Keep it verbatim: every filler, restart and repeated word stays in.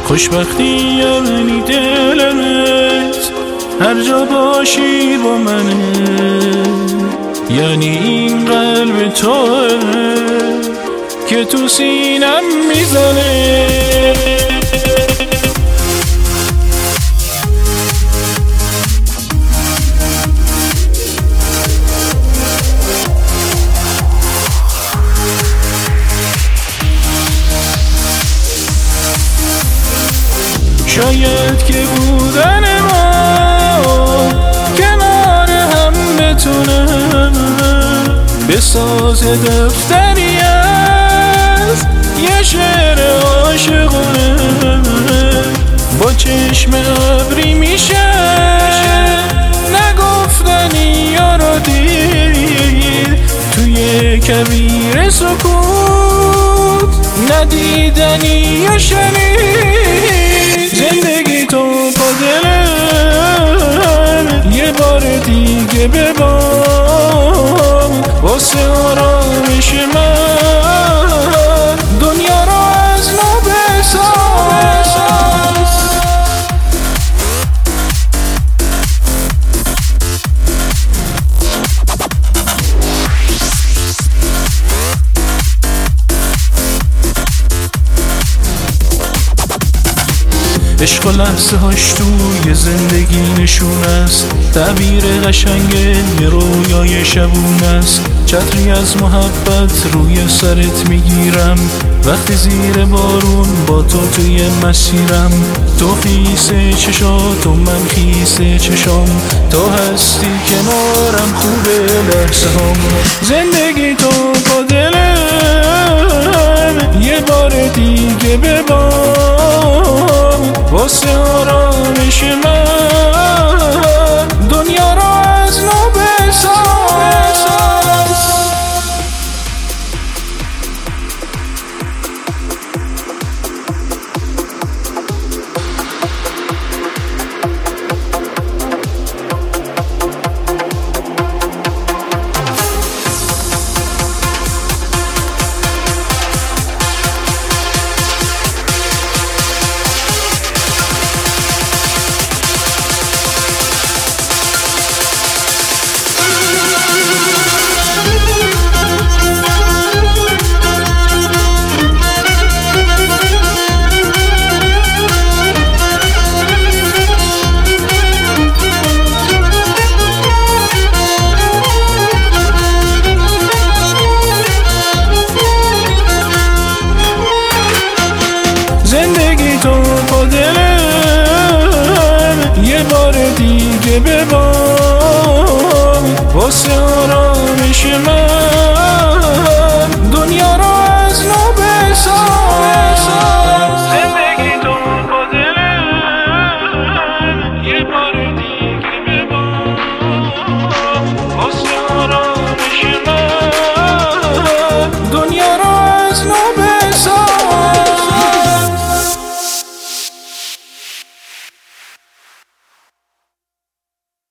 خوشبختی یعنی دلت هر جا باشی با منه، یعنی این قلب توه که تو سینم میزنه. شاید که بودن ما کنار هم بتونه بساز دفتری از یه شعر عاشقونه. با چشم ابری میشه نگفتنی یا رو دید توی کویر سکوت ندیدنی یا شنید. زندگی تو با دلم یه بار دیگه ببام واسه آرامش من دنیا رو از نو بساز. عشق و لحظه هاش توی زندگی نشون است، تعبیر قشنگ یه رویای شبون است. چتری از محبت روی سرت میگیرم وقتی زیر بارون با تو توی مسیرم. تو خیس چشات و من خیس چشام، تو هستی کنارم خوبه لحظه هم. زندگی تو با دلم یه بار دیگه ببام واسه آرامش من دنیا رو از نو بساز. زندگی تو با دلم یه بار دیگه ببام واسه آرامش من